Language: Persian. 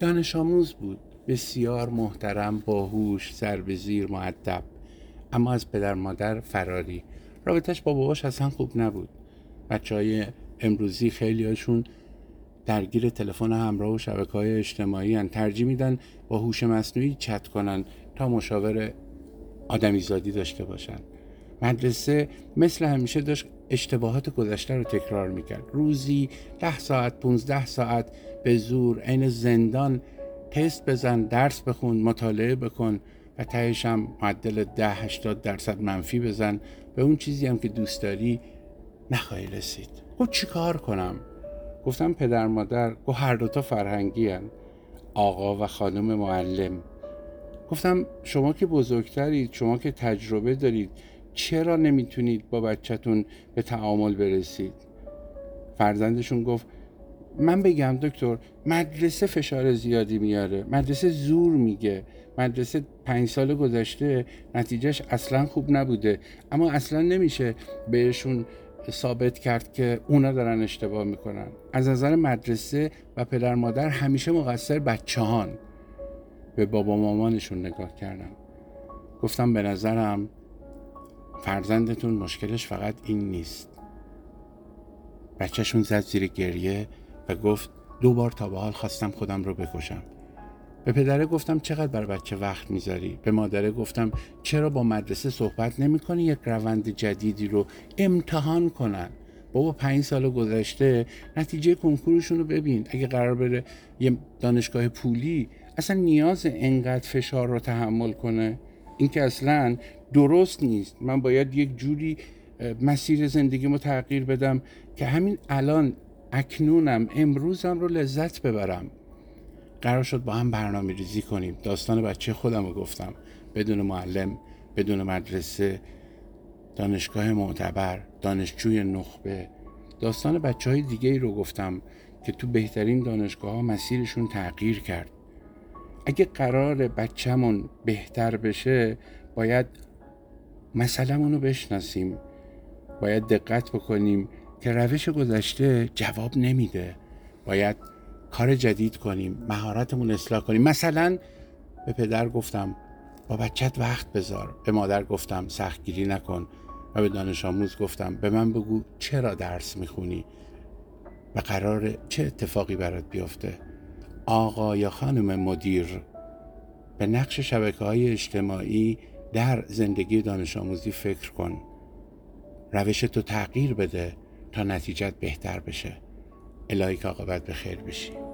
دانش آموز بود، بسیار محترم، باهوش، سربزیر، مؤدب، اما از پدر مادر فراری. رابطش با باباش اصلا خوب نبود. بچهای امروزی خیلی هاشون درگیر تلفن همراه و شبکه‌های اجتماعی هن. ترجیح میدن با هوش مصنوعی چت کنن تا مشاور آدمیزادی داشته باشن. مدرسه مثل همیشه داشت اشتباهات گذشته رو تکرار میکرد. روزی 10 ساعت 15 ساعت به زور عین زندان تست بزن، درس بخون، مطالعه بکن و تهش هم معدل 80% منفی بزن. به اون چیزی هم که دوست داری نخواهی رسید. گفت چی کار کنم؟ گفتم پدر مادر. گفت هر دوتا فرهنگی هن، آقا و خانم معلم. گفتم شما که بزرگترید، شما که تجربه دارید، چرا نمیتونید با بچه‌تون به تعامل برسید؟ فرزندشون گفت من بگم دکتر، مدرسه فشار زیادی میاره، مدرسه زور میگه، مدرسه 5 سال گذشته نتیجهش اصلا خوب نبوده، اما اصلا نمیشه بهشون ثابت کرد که اونا دارن اشتباه میکنن. از نظر مدرسه و پدر مادر همیشه مقصر بچه‌هان. به بابا مامانشون نگاه کردم. گفتم به نظرم فرزندتون مشکلش فقط این نیست. بچهشون زد زیر گریه و گفت 2 بار تا به حال خواستم خودم رو بکشم. به پدره گفتم چقدر بر بچه وقت میذاری؟ به مادره گفتم چرا با مدرسه صحبت نمی کنی یک روند جدیدی رو امتحان کنن؟ بابا 5 سال گذشته نتیجه کنکورشون رو ببین. اگه قرار بره یه دانشگاه پولی، اصلا نیاز انقدر فشار رو تحمل کنه؟ این که اصلا درست نیست. من باید یک جوری مسیر زندگیمو تغییر بدم که همین الان، اکنونم، امروزم رو لذت ببرم. قرار شد با هم برنامه ریزی کنیم. داستان بچه خودم رو گفتم، بدون معلم، بدون مدرسه، دانشگاه معتبر، دانشجوی نخبه. داستان بچه های دیگه ای رو گفتم که تو بهترین دانشگاه ها مسیرشون تغییر کرد. اگه قرار بچه‌مون بهتر بشه، باید مسئله‌مون رو بشناسیم، باید دقت بکنیم که روش گذشته جواب نمیده. باید کار جدید کنیم، مهارتمون اصلاح کنیم. مثلا به پدر گفتم با بچت وقت بذار، به مادر گفتم سختگیری نکن و به دانش آموز گفتم به من بگو چرا درس میخونی و قراره چه اتفاقی برات بیفته. آقا یا خانم مدیر، به نقش شبکه‌های اجتماعی در زندگی دانش آموزی فکر کن. روشتو تغییر بده تا نتیجت بهتر بشه. الهی که عاقبت به خیر بشی.